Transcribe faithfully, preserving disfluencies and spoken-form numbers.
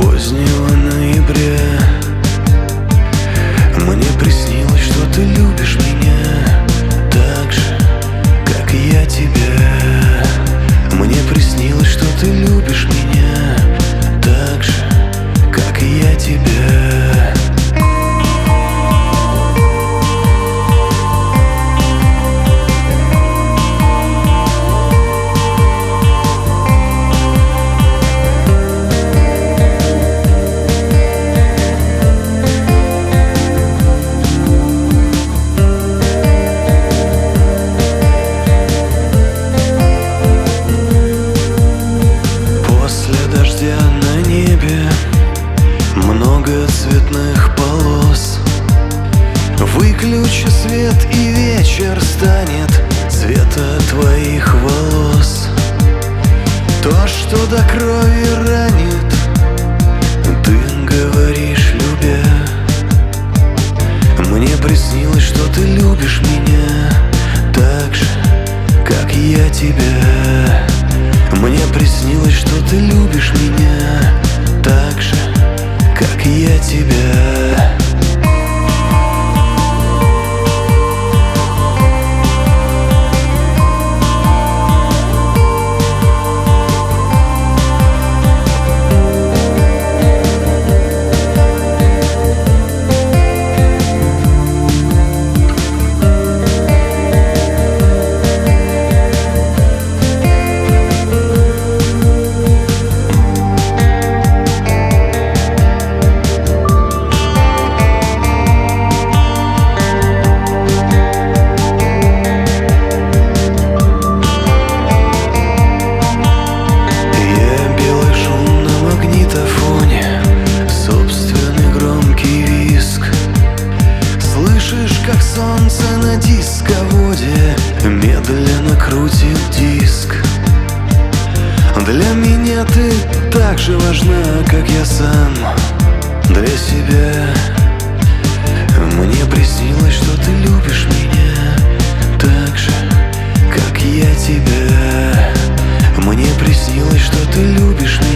позднего ноября. Мне приснилось, что ты любишь меня так же, как и я тебя. Мне приснилось, что ты любишь меня так же, как и я тебя. На небе много цветных полос. Выключи свет, и вечер станет цвета твоих волос. То, что до крови ранит, ты говоришь, любя. Мне приснилось, что ты любишь меня так же, как я тебя. Мне приснилось, что ты любишь меня так же, как и я тебя. Как солнце на дисководе медленно крутит диск. Для меня ты так же важна, как я сам для себя. Мне приснилось, что ты любишь меня так же, как я тебя. Мне приснилось, что ты любишь меня